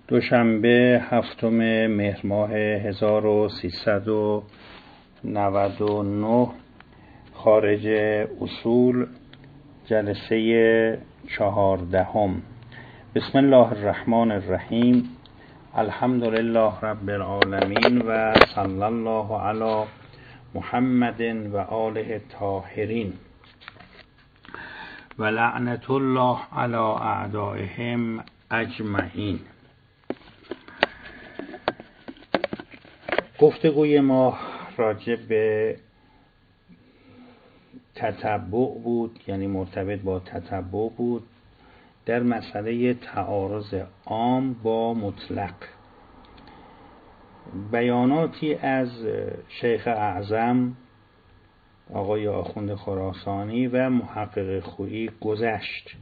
دوشنبه 7 مهر ماه 1399 خارج اصول جلسه 14. بسم الله الرحمن الرحیم. الحمد لله رب العالمین و صلی الله علی محمد و آله الطاهرین و لعنت الله علی اعدائهم اجمعین. گفتگوی ما راجع به تتبع بود، یعنی مرتبط با تتبع بود در مسئله تعارض عام با مطلق. بیاناتی از شیخ اعظم آقای آخوند خراسانی و محقق خویی گذشت.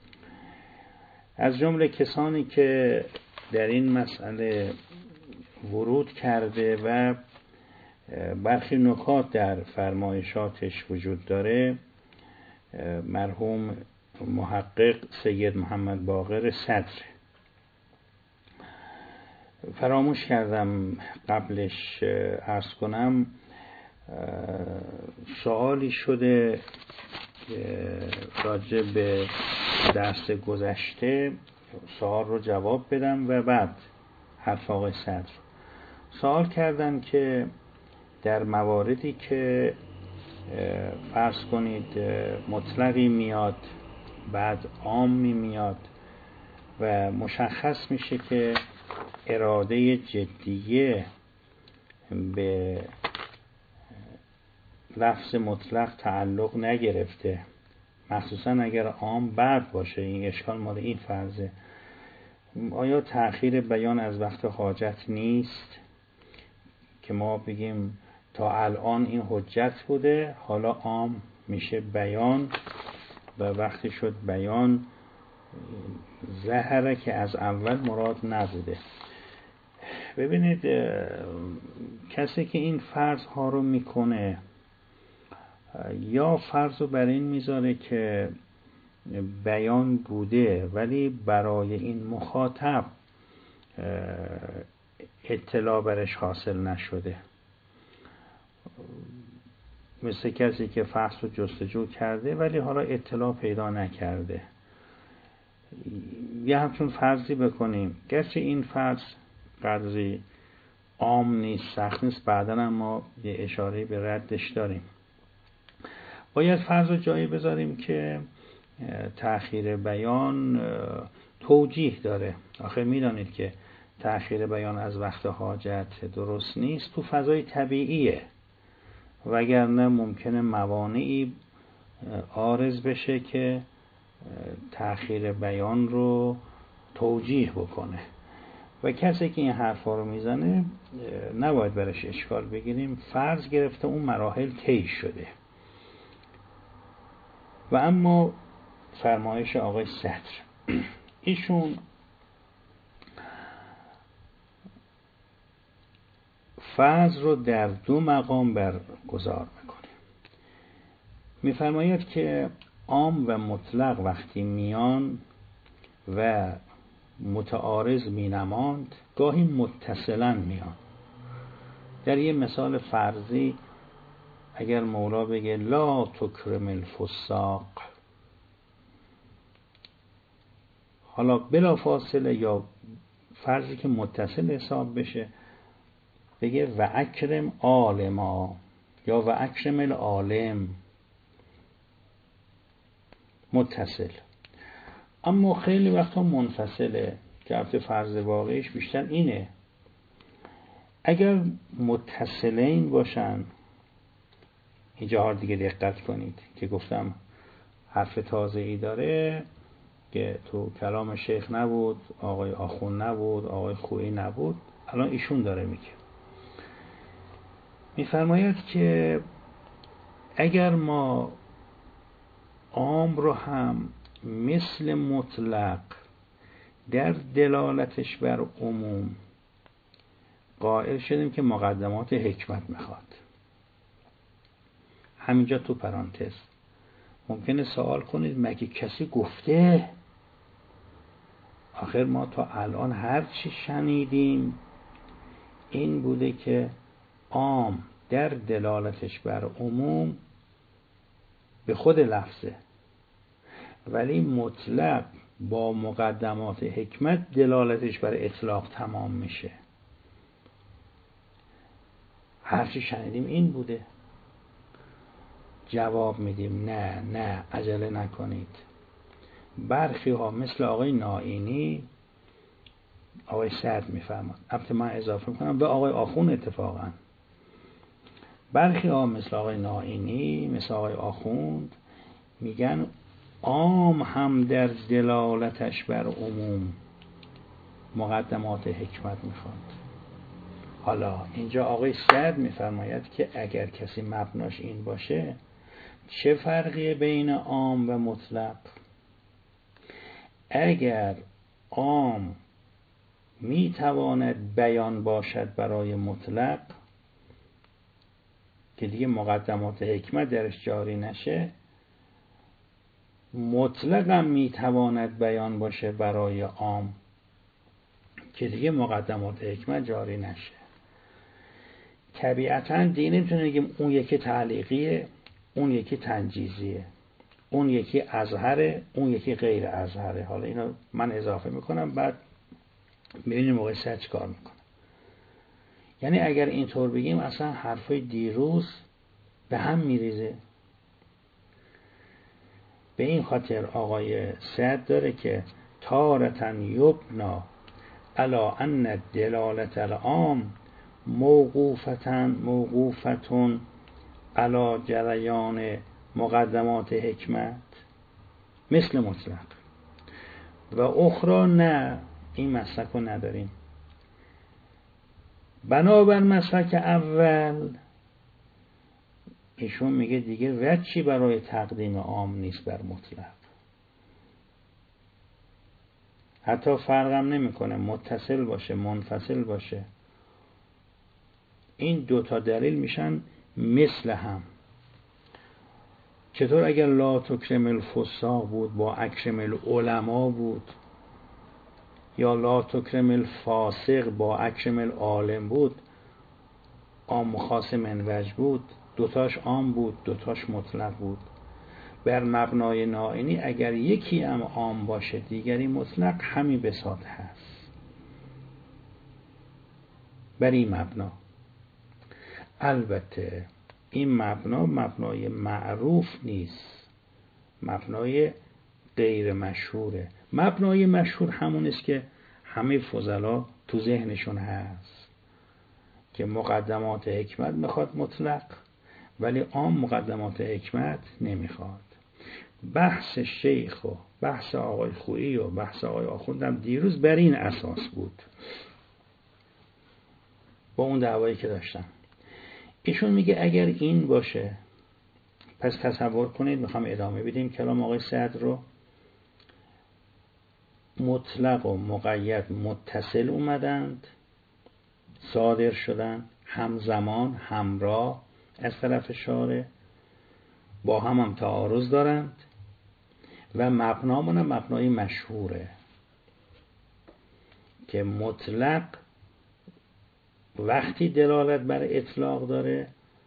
از جمله کسانی که در این مسئله ورود کرده و برخی نکات در فرمایشاتش وجود داره مرحوم محقق سید محمد باقر صدر. فراموش کردم قبلش عرض کنم سوالی شده راجع به درس گذشته، سوال رو جواب بدم و بعد حرف آقای صدر. سوال کردن که در مواردی که فرض کنید مطلقی میاد بعد عامی میاد و مشخص میشه که اراده جدیه به لفظ مطلق تعلق نگرفته، مخصوصا اگر عام بعد باشه، این اشکال مال این فرضه، آیا تأخیر بیان از وقت حاجت نیست که ما بگیم تا الان این حجت بوده حالا عام میشه بیان و وقتی شد بیان ظاهره که از اول مراد نبوده. ببینید کسی که این فرض ها رو میکنه یا فرض رو بر این میذاره که بیان بوده ولی برای این مخاطب اطلاع برش حاصل نشده، مثل کسی که فرض رو جستجو کرده ولی حالا اطلاع پیدا نکرده. یه همچون فرضی بکنیم، گرچه این فرض قدری عام نیست، سخت نیست، بعداً هم ما یه اشاره به ردش داریم. باید فرض رو جایی بذاریم که تأخیر بیان توجیه داره. آخه میدانید که تأخیر بیان از وقت حاجت درست نیست، تو فضای طبیعیه، وگرنه ممکنه موانعی عارض بشه که تأخیر بیان رو توجیه بکنه و کسی که این حرفا رو میزنه نباید برش اشکال بگیریم. فرض گرفته اون مراحل طی شده. و اما فرمایش آقای صدر، ایشون فرض رو در دو مقام برگزار میکنه. میفرماید که عام و مطلق وقتی میان و متعارض مینماند گاهی متصلا میان. در یه مثال فرضی اگر مولا بگه لا تکرم الفساق، حالا بلا فاصله یا فرضی که متصل حساب بشه بگه و اکرم عالما یا و اکرم العالم، متصل. اما خیلی وقتا منفصله که البته فرض واقعیش بیشتر اینه. اگر متصلین باشن، اینجا دیگه دقت کنید که گفتم حرف تازه‌ای داره که تو کلام شیخ نبود، آقای آخوند نبود، آقای خویی نبود، الان ایشون داره میگه. میفرماید که اگر ما عام رو هم مثل مطلق در دلالتش بر عموم قائل شدیم که مقدمات حکمت میخواد، همینجا تو پرانتز ممکنه سوال کنید مگه کسی گفته آخر ما تا الان هر چی شنیدیم این بوده که عام در دلالتش بر عموم به خود لفظه، ولی مطلق با مقدمات حکمت دلالتش بر اطلاق تمام میشه. هرچی شنیدیم این بوده. جواب میدیم نه عجله نکنید. برخی ها مثل آقای نائینی، آقای سعد میفرماد، البته من اضافه میکنم به آقای آخوند اتفاقا، برخی ها مثل آقای نائینی، مثل آقای آخوند میگن عام هم در دلالتش بر عموم مقدمات حکمت میخواد. حالا اینجا آقای سعد میفرماید که اگر کسی مبناش این باشه، چه فرقی بین عام و مطلق؟ اگر عام میتواند بیان باشد برای مطلق که دیگه مقدمات حکمت درش جاری نشه، مطلق هم میتواند بیان باشه برای عام که دیگه مقدمات حکمت جاری نشه. طبیعتاً دیگه نمیتونه بگیم اون یکی تعلیقیه، اون یکی تنجیزیه، اون یکی اظهره، اون یکی غیر اظهره. حالا اینو من اضافه میکنم، بعد ببینیم موقع سرچ کار میکنم. یعنی اگر اینطور بگیم اصلا حرفای دیروز به هم میریزه. به این خاطر آقای سعد داره که تارتن یبنا علا ان دلالت العام موقوفتون علا جریان مقدمات حکمت مثل مطلق و اخرى نه، این مسلک رو نداریم. بنابر مسلک اول ایشون میگه دیگه وجهی برای تقدیم عام نیست بر مطلق. حتی فرقم نمیکنه متصل باشه منفصل باشه، این دوتا دلیل میشن مثل هم. چطور اگر لا تکرم الفساق بود با اکرم العلماء بود، یا لا تکرم الفاسق با اکرم العالم بود، عام خاص منوج بود، دوتاش عام بود دوتاش مطلق بود. بر مبنای نائینی اگر یکی هم عام باشه دیگری مطلق، همین بساط هست بر این مبنا. البته این مبنا مبنای معروف نیست، مبنای غیر مشهوره. مبنای مشهور همون است که همه فضلا تو ذهنشون هست که مقدمات حکمت میخواد مطلق، ولی عام مقدمات حکمت نمیخواد. بحث شیخ و بحث آقای خویی و بحث آقای آخوندم دیروز بر این اساس بود، با اون دعوایی که داشتم. ایشون میگه اگر این باشه، پس تصور کنید، میخوام ادامه بدیم کلام آقای سعد رو، مطلق و مقید متصل اومدند، صادر شدند همزمان همراه از طرف شارع، با هم تعارض دارند و مبنامون مبنای مشهوره که مطلق وقتی دلالت بر اطلاق داره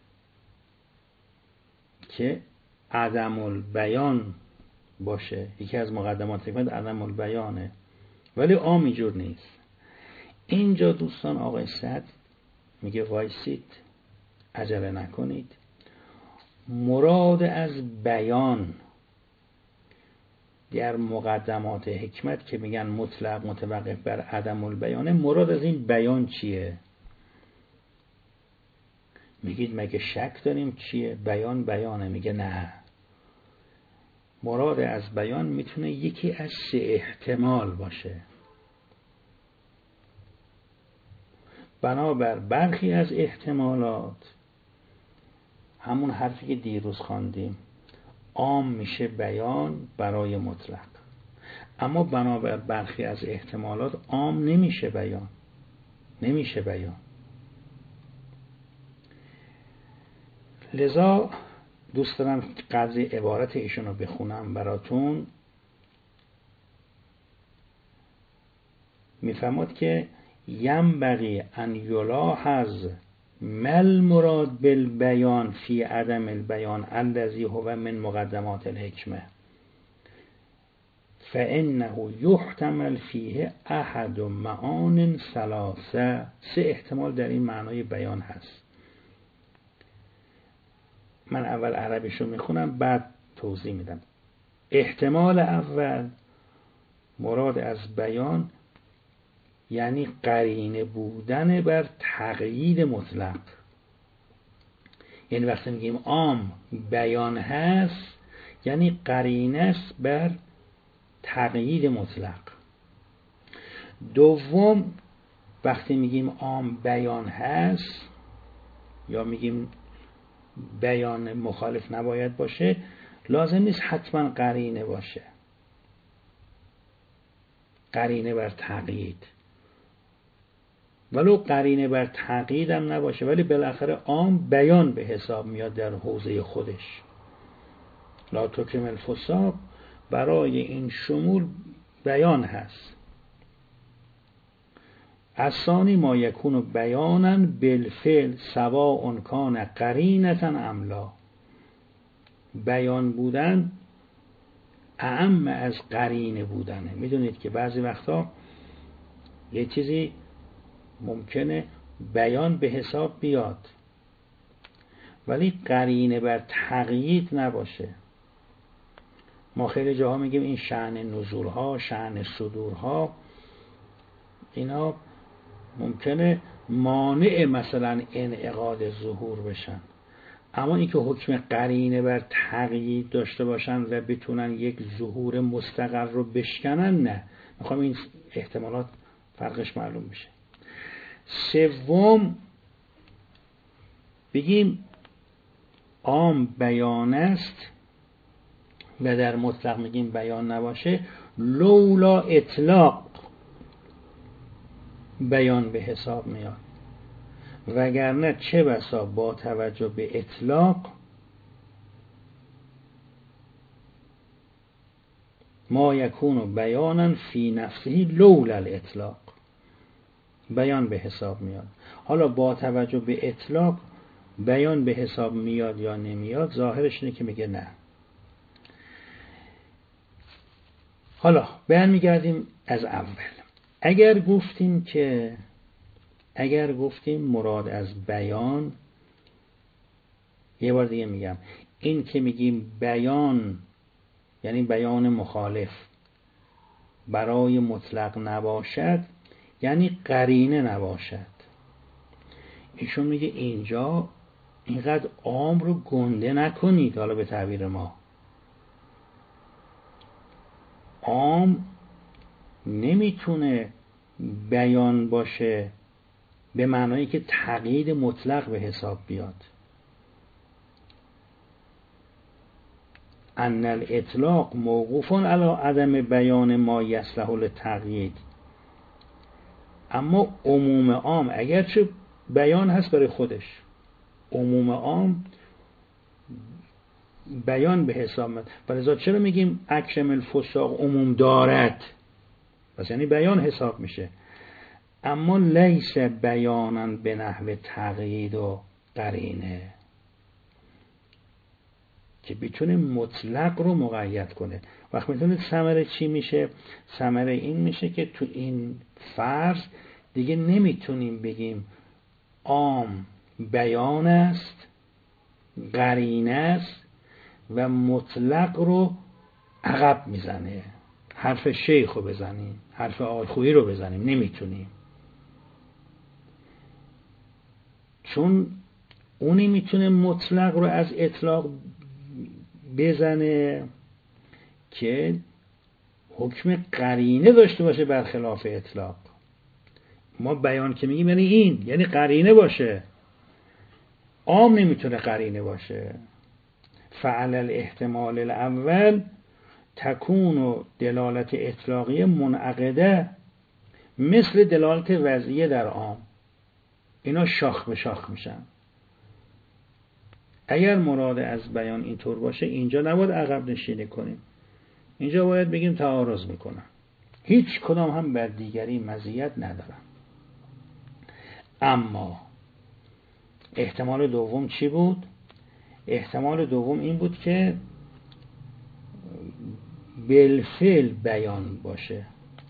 که عدم البیان باشه. یکی از مقدمات حکمت عدم البیانه، ولی عام اینجور نیست. اینجا دوستان آقای سعد میگه وایسید، عجله نکنید. مراد از بیان در مقدمات حکمت که میگن مطلق متوقف بر عدم البیانه، مراد از این بیان چیه؟ میگید مگه شک داریم چیه؟ بیان بیانه. میگه نه، مراد از بیان میتونه یکی از 3 احتمال باشه. بنابر برخی از احتمالات، همون حرفی که دیروز خواندیم، عام میشه بیان برای مطلق، اما بنابر برخی از احتمالات عام نمیشه بیان، نمیشه بیان. لذا دوست دارم قدری عبارت ایشون رو بخونم براتون. میفهمد که ینبغی ان یلاحظ ما المراد بالبیان فی عدم البیان الذی هو من مقدمات الحکمه فانه یحتمل فیه احد معان ثلاثه. سه احتمال در این معنای بیان هست. من اول عربیشو میخونم بعد توضیح میدم. احتمال اول، مراد از بیان یعنی قرینه بودن بر تقیید مطلق. یعنی وقتی میگیم عام بیان هست یعنی قرینه است بر تقیید مطلق. دوم، وقتی میگیم عام بیان هست یا میگیم بیان مخالف نباید باشه، لازم نیست حتما قرینه باشه، قرینه بر تقیید، ولو قرینه بر تقیید هم نباشه، ولی بالاخره عام بیان به حساب میاد در حوزه خودش. لا تکرم الفساق برای این شمول بیان هست. الثانی ما یکون بیانا بالفعل سواء کان قرینة ام لا. بیان بودن اعم از قرینه بودنه. میدونید که بعضی وقتا یه چیزی ممکنه بیان به حساب بیاد ولی قرینه بر تقیید نباشه. ما خیلی جاها میگیم این شأن نزولها، شأن صدورها، اینا ممکنه مانع مثلا انعقاد ظهور بشن، اما اینکه حکم قرینه بر تقیید داشته باشن و بتونن یک ظهور مستقر رو بشکنن، نه. میخوام این احتمالات فرقش معلوم بشه. سوم، بگیم عام بیان است و در مطلق میگیم بیان نباشه، لولا اطلاق بیان به حساب میاد، وگرنه چه بسا با توجه به اطلاق ما یکون بیانا فی نفسه لولا الاطلاق، بیان به حساب میاد. حالا با توجه به اطلاق بیان به حساب میاد یا نمیاد، ظاهرش اینه که میگه نه. حالا برمیگردیم از اول. اگر گفتیم مراد از بیان، یه بار دیگه میگم، این که میگیم بیان یعنی بیان مخالف برای مطلق نباشد یعنی قرینه نباشد. ایشون میگه اینجا اینقدر عام رو گنده نکنید. حالا به تعبیر ما عام نمیتونه بیان باشه به معنایی که تقیید مطلق به حساب بیاد. ان الاطلاق موقوف علی عدم بیان ما یصلح للتقیید. اما عموم عام اگرچه بیان هست برای خودش، عموم عام بیان به حساب میاد. ولذا چرا میگیم اکرم الفساق عموم دارد؟ پس یعنی بیان حساب میشه، اما لیس بیانا به نحو تقیید و قرینه که بتونه مطلق رو مقید کنه. وقت میتونه ثمره چی میشه؟ ثمره این میشه که تو این فرض دیگه نمیتونیم بگیم عام بیان است، قرینه است و مطلق رو عقب میزنه، حرف شیخ رو بزنیم، حرف آلخویی رو بزنیم، نمیتونیم. چون اونی میتونه مطلق رو از اطلاق بزنه که حکم قرینه داشته باشه برخلاف اطلاق. ما بیان که میگیم یعنی این، یعنی قرینه باشه. عام نمیتونه قرینه باشه. فعل الاحتمال الاول تکون دلالت اطلاقی منعقده مثل دلالت وضعیه در عام. اینا شاخ به شاخ میشن. اگر مراد از بیان اینطور باشه، اینجا نباید عقب نشینی کنیم، اینجا باید بگیم تعارض میکنن. هیچ کدام هم بر دیگری مزیت ندارن. اما احتمال دوم چی بود؟ احتمال دوم این بود که بالفعل بیان باشه،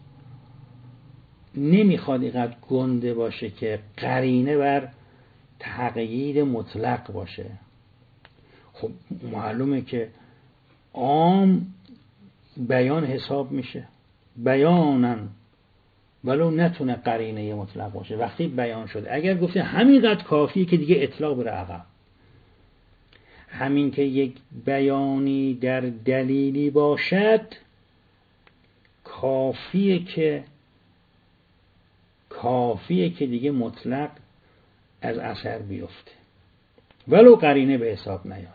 نمیخواد اینقدر گنده باشه که قرینه بر تقیید مطلق باشه. خب معلومه که عام بیان حساب میشه، بیانن ولو نتونه قرینه مطلق باشه. وقتی بیان شد، اگر گفته همینقدر کافیه که دیگه اطلاق بره عقب، همین که یک بیانی در دلیلی باشد کافیه که دیگه مطلق از اثر بیفته ولو قرینه به حساب نیاد.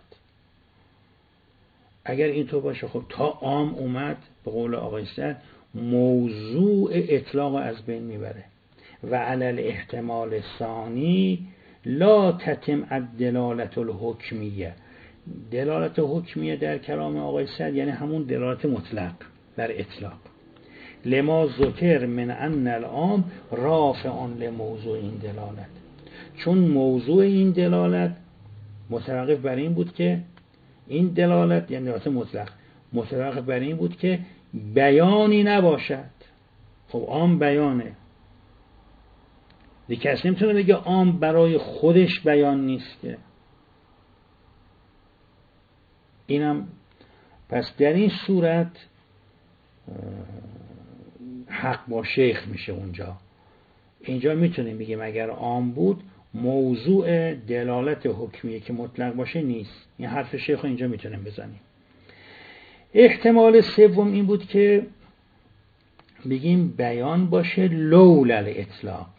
اگر اینطور باشه خب تا عام اومد، به قول آقای سعد، موضوع اطلاق از بین میبره. و علی الاحتمال ثانی لا تتم الدلالت الحکمیه. دلالت حکمیه در کلام آقای سعد یعنی همون دلالت مطلق بر اطلاق. لما ذکر من ان العام رافع لموضوع این دلالت، چون موضوع این دلالت متوقف بر این بود که این دلالت یعنی دلالت مطلق متوقف بر این بود که بیانی نباشد. خب عام بیانه، دیگه کسی نمیتونه بگه عام برای خودش بیان نیست که. اینم پس در این صورت حق با شیخ میشه. اینجا میتونیم بگیم اگر عام بود موضوع دلالت حکمیه که مطلق باشه نیست. این حرف شیخ رو اینجا میتونیم بزنیم. احتمال سوم این بود که بگیم بیان باشه لولا الاطلاق.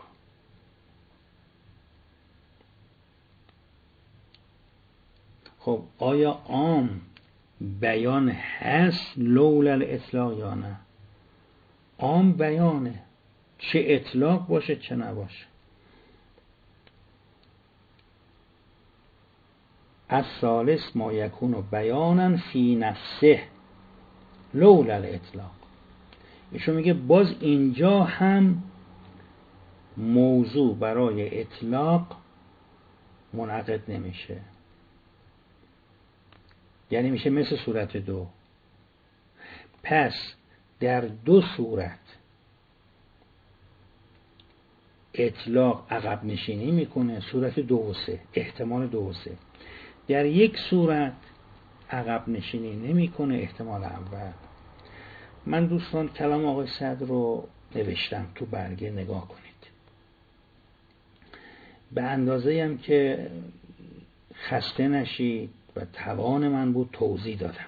خب آیا عام بیان هست لولا الاطلاق یا نه؟ عام بیانه، چه اطلاق باشه چه نباشه. الثالث ما یکون بیانا فی نفسه لولا الاطلاق. ایشون میگه باز اینجا هم موضوع برای اطلاق منعقد نمیشه، یعنی میشه مثل صورت دو. پس در دو صورت اطلاق عقب نشینی میکنه، صورت 2 و 3، احتمال 2 و 3. در یک صورت عقب نشینی نمیکنه، احتمال اول. من دوستان کلام آقای سعد رو نوشتم تو برگه، نگاه کنید. به اندازه هم که خسته نشید و توان من بود توضیح دادم.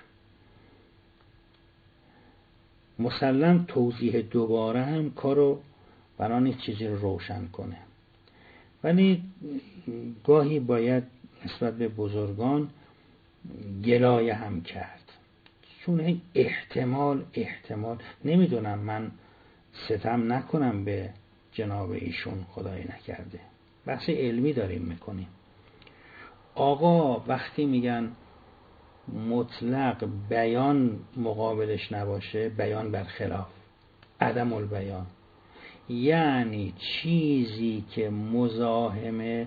مسلم توضیح دوباره هم کارو برای نیست چیزی رو روشن کنه، ولی گاهی باید نسبت به بزرگان گلایه هم کرد، چون احتمال نمیدونم من ستم نکنم به جناب ایشون، خدای نکرده، بحث علمی داریم میکنیم. آقا وقتی میگن مطلق بیان مقابلش نباشه، بیان برخلاف عدم البیان، یعنی چیزی که مزاحم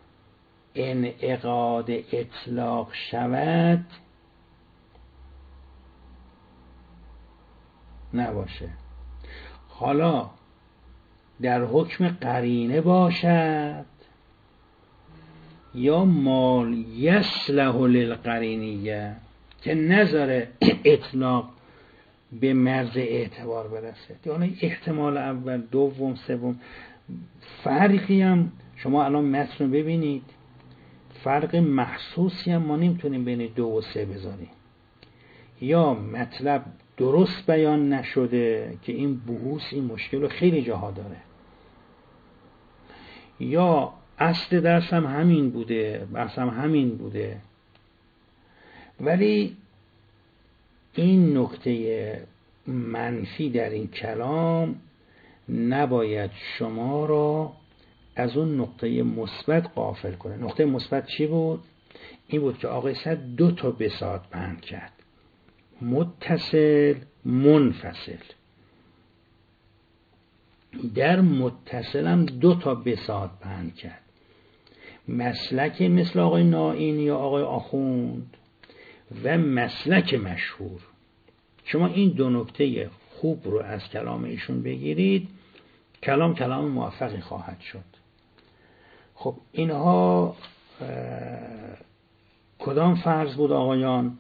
انعقاد اطلاق شود نباشه. حالا در حکم قرینه باشد یا مال یصلح للقرینیه که نذاره اطلاق به مرز اعتبار برسه. یعنی احتمال اول، دوم، سوم. فرقی هم شما الان متن رو ببینید، فرق محسوسی هم ما نمیتونیم بین 2 و 3 بذاریم. یا مطلب درست بیان نشده که این بحوث این مشکل رو خیلی جاها داره، یا اصل درس هم همین بوده، بحث هم همین بوده، ولی این نکته منفی در این کلام نباید شما را از اون نقطه مثبت غافل کنه. نقطه مثبت چی بود؟ این بود که آقای سعد 2 تا بساط پهن کرد، متصل، منفصل. در متصلم 2 تا بساط پهن کرد. مسلک مثل آقای نائینی یا آقای آخوند و مسلک مشهور. شما این 2 نکته خوب رو از کلام ایشون بگیرید، کلام موفقی خواهد شد. خب اینها کدام فرض بود آقایان؟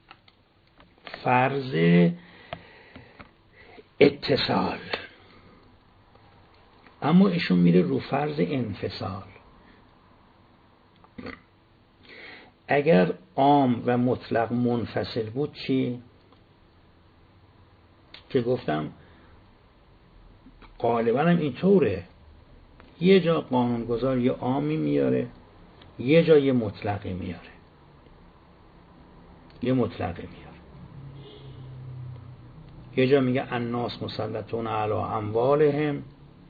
فرض اتصال. اما ایشون میره رو فرض انفصال. اگر عام و مطلق منفصل بود چی؟ که گفتم غالبا هم اینطوره، یه جا قانونگذار یه عامی میاره، یه جا یه مطلقی میاره، یه جا میگه الناس مسلطون علی اموالهم،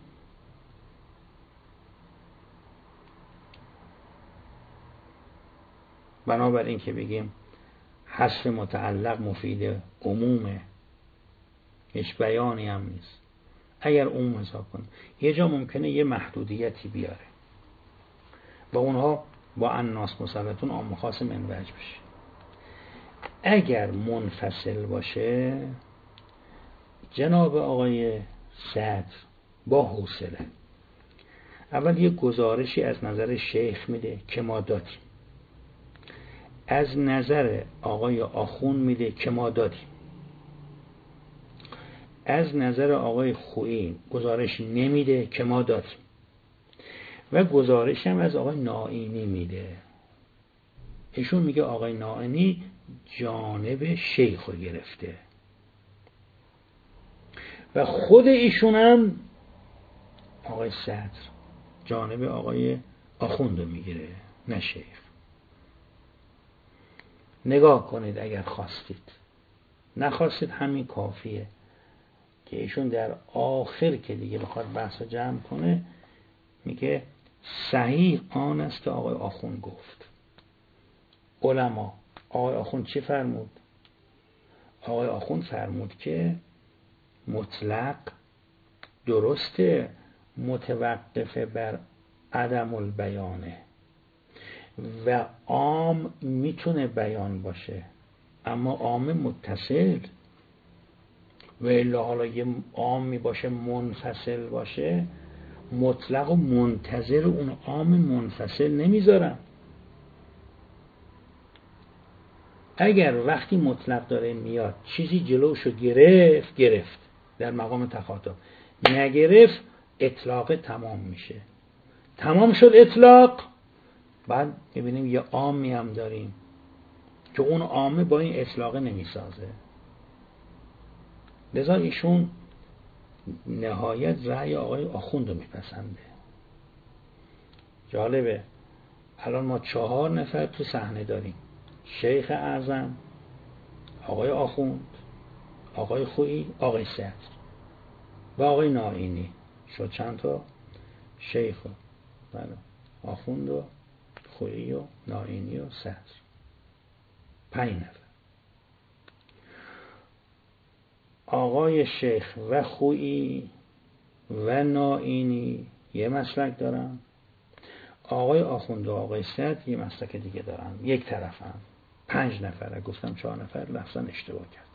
بنابراین که بگیم حذف متعلق مفید عمومه، هیچ بیانی هم نیست. اگر عموم حساب کنه یه جا ممکنه یه محدودیتی بیاره و اونها با الناس مسلطون عام خاص منوج بشه. اگر منفصل باشه جناب آقای صدر با حوصله اول یه گزارشی از نظر شیخ میده که ما دادیم، از نظر آقای آخوند میده که ما دادیم، از نظر آقای خویی گزارش نمیده که ما دادیم و گزارش هم از آقای نائینی میده. ایشون میگه آقای نائینی جانب شیخ رو گرفته و خود ایشون هم آقای صدر جانب آقای آخوند رو میگیره، نه شیخ. نگاه کنید اگر خواستید، نخواستید همین کافیه که ایشون در آخر که دیگه بخواد بحث رو جمع کنه میگه صحیح آن است که آقای آخوند گفت. علما آقای آخوند چی فرمود؟ آقای آخوند فرمود که مطلق درسته متوقف بر عدم البیانه و عام میتونه بیان باشه، اما عام متصل و الا حالا یه عامی باشه منفصل باشه، مطلق و منتظر اون عام منفصل نمیذارم. اگر وقتی مطلق داره میاد چیزی جلوشو گرفت در مقام تخاطب، نگرفت اطلاق تمام میشه. تمام شد اطلاق، بعد میبینیم یه عامی هم داریم که اون عامه با این اطلاق نمیسازه. لذا ایشون نهایت رأی آقای آخوند رو میپسنده. جالبه الان ما 4 نفر تو صحنه داریم: شیخ اعظم، آقای آخوند، آقای خویی، آقای صدر و آقای نائینی. شد چند تا؟ شیخ و آخوند و خویی و نائینی و صدر، 5 نفر. آقای شیخ و خویی و نائینی یه مسلک دارن، آقای آخوند و آقای صدر یه مسلک دیگه دارن، یک طرف هم 5 نفر. گفتم 4 نفر، لفظاً اشتباه کردیم.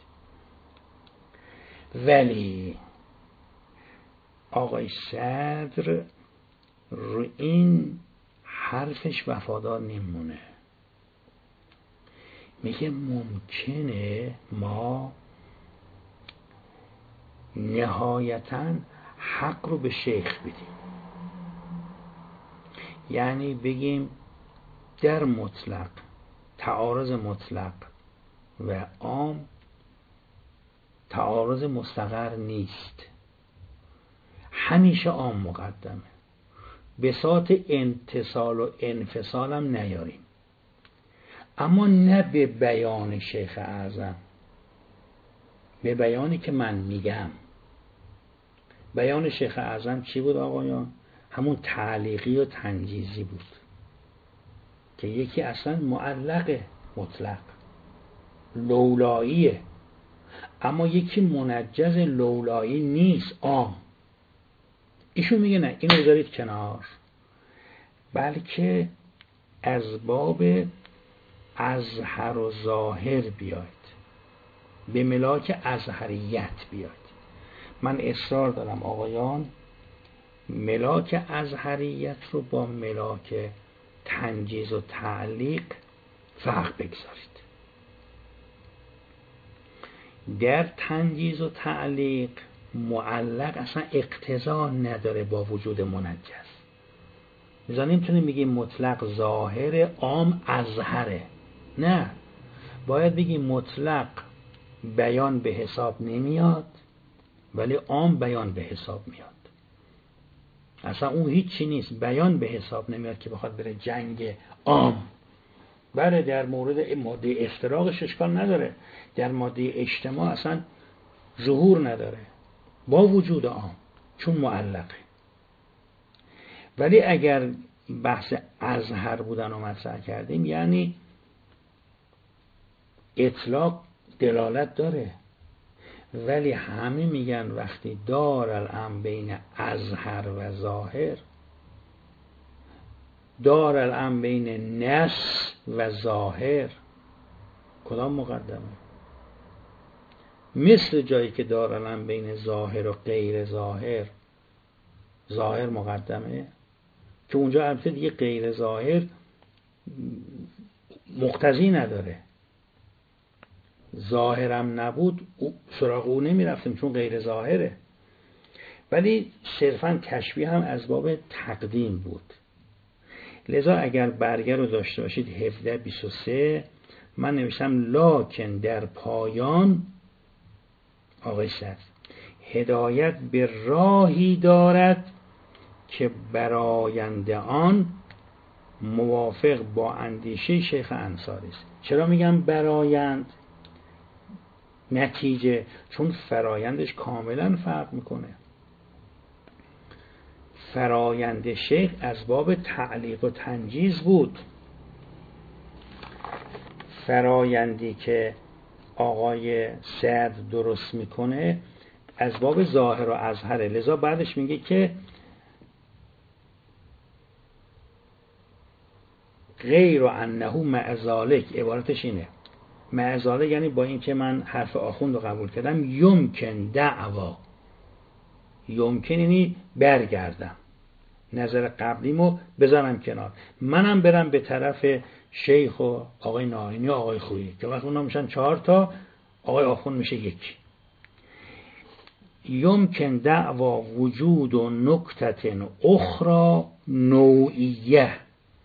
ولی آقای صدر رو این حرفش وفادار نمونه. میگه ممکنه ما نهایتاً حق رو به شیخ بدیم، یعنی بگیم در مطلق تعارض مطلق و عام تعارض مستقر نیست، همیشه عام مقدمه. بساط انتصال و انفصال هم نیاریم، اما نه به بیان شیخ اعظم، به بیانی که من میگم. بیان شیخ اعظم چی بود آقایان؟ همون تعلیقی و تنجیزی بود که یکی اصلا معلق مطلق لولاییه، اما یکی منجز لولایی نیست، عام. ایشون میگه نه، اینو بذارید کنار، بلکه از باب ازهر و ظاهر بیاید، به ملاک ازهریت بیاید. من اصرار دارم آقایان ملاک ازهریت رو با ملاک تنجیز و تعلیق فرق بگذارید. در تنجیز و تعلیق معلق اصلا اقتضا نداره با وجود منجز. مثلا نمیتونیم بگیم مطلق ظاهر، عام ازهره، نه، باید بگیم مطلق بیان به حساب نمیاد ولی عام بیان به حساب میاد. اصلا اون هیچی نیست، بیان به حساب نمیاد که بخواد بره جنگ عام. بله در مورد ماده افتراقش اشکال نداره، در ماده اجتماع اصلا ظهور نداره با وجود عام چون معلقه. ولی اگر بحث ازهر بودن رو مطرح کردیم یعنی اطلاق دلالت داره، ولی همه میگن وقتی دار الامر بین ازهر و ظاهر، دار الامر بین نص و ظاهر، کدام مقدمه؟ مثل جایی که دار الامر بین ظاهر و غیر ظاهر، ظاهر مقدمه، که اونجا البته دیگه غیر ظاهر مقتضی نداره، ظاهرم نبود سراغ او نمی رفتیم چون غیر ظاهره، ولی صرفا تشبیه هم از باب تقدیم بود. لذا اگر برگه رو داشته باشید 1723 من نوشتم لاکن در پایان آقای صدر هدایت به راهی دارد که براینده آن موافق با اندیشه شیخ انصاری است. چرا میگم برایند؟ نتیجه، چون فرایندش کاملا فرق میکنه. فرایند شیخ از باب تعلیق و تنجیز بود، فرایندی که آقای سعد درست میکنه از باب ظاهر و ازهره. لذا بعدش میگه که غیر و انه معذالک، عبارتش اینه، معذالک یعنی با این که من حرف آخوند رو قبول کردم، یمکن دعوا، یمکن یعنی برگردم، نظر قبلیمو بزنم کنار، منم برم به طرف شیخ و آقای ناینی و آقای خویی که وقت اونا میشن 4 تا، آقای آخوند میشه 1. یمکن دعوا وجود و نکتت اخرى نوعیه،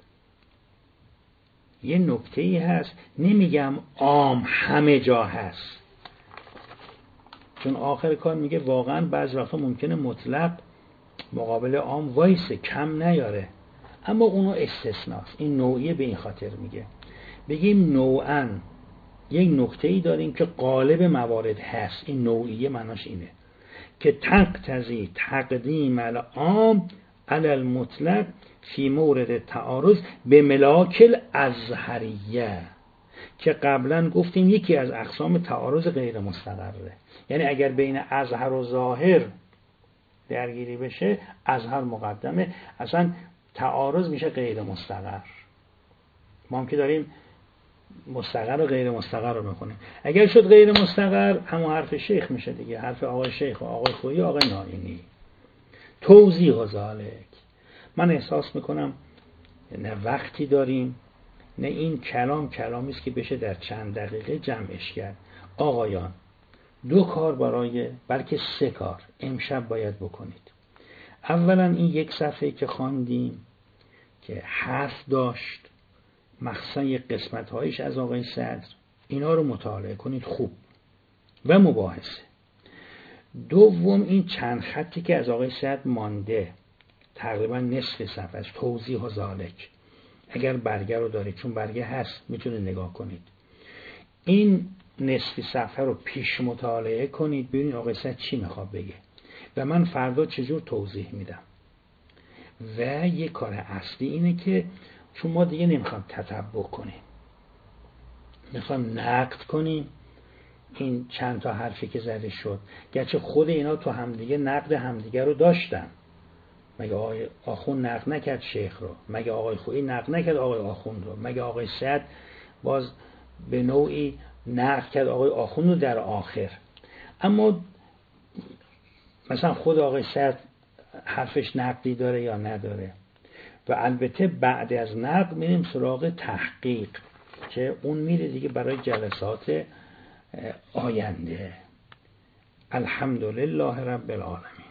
یه نکته ای هست، نمیگم عام همه جا هست، چون آخر کار میگه واقعا بعض وقتا ممکنه مطلق مقابل عام وایسه کم نیاره، اما اونو استثناست. این نوعیه به این خاطر میگه بگیم نوعاً یک نکته ای داریم که غالب موارد هست، این نوعیه معناش اینه که تقتضی تقدیم العام علی المطلق فی مورد تعارض به ملاک الازهریه، که قبلا گفتیم یکی از اقسام تعارض غیر مستقره، یعنی اگر بین ازهر و ظاهر درگیری بشه ازهر مقدمه، اصلا تعارض میشه غیر مستقر. ما هم که داریم مستقر و غیر مستقر رو میخونیم، اگر شد غیر مستقر همون حرف شیخ میشه دیگه، حرف آقای شیخ و آقای خویی و آقای ناینی. توضیح و ذالک، من احساس میکنم نه وقتی داریم نه این کلامی است که بشه در چند دقیقه جمعش کرد. آقایان 2 کار بلکه 3 کار امشب باید بکنید. اولا این 1 صفحه که خواندیم که حرف داشت مخصوصا یک قسمت هایش از آقای صدر، اینا رو مطالعه کنید خوب و مباحثه. دوم این چند خطی که از آقای صدر مانده تقریبا نصف صفحه است، توضیح و ذالک، اگر برگه رو دارید چون برگه هست میتونه نگاه کنید، این نصف صفحه رو پیش مطالعه کنید ببینید آقای صدر چی میخواد بگه و من فردا چجور توضیح میدم. و یک کار اصلی اینه که چون ما دیگه نمیخوام تتبع کنیم، میخوام نقد کنیم این چند تا حرفی که زده شد، گرچه خود اینا تو همدیگه نقد همدیگه رو داشتن مگه آقای آخوند نقد نکرد شیخ رو؟ مگه آقای خویی نقد نکرد آقای آخوند رو؟ مگه آقای سعد باز به نوعی نقد کرد آقای آخوند رو در آخر؟ اما مثلا خود آقای سعد حرفش نقدی داره یا نداره؟ و البته بعد از نقد میریم سراغ تحقیق که اون میره دیگه برای جلسات آینده. الحمدلله رب العالمین.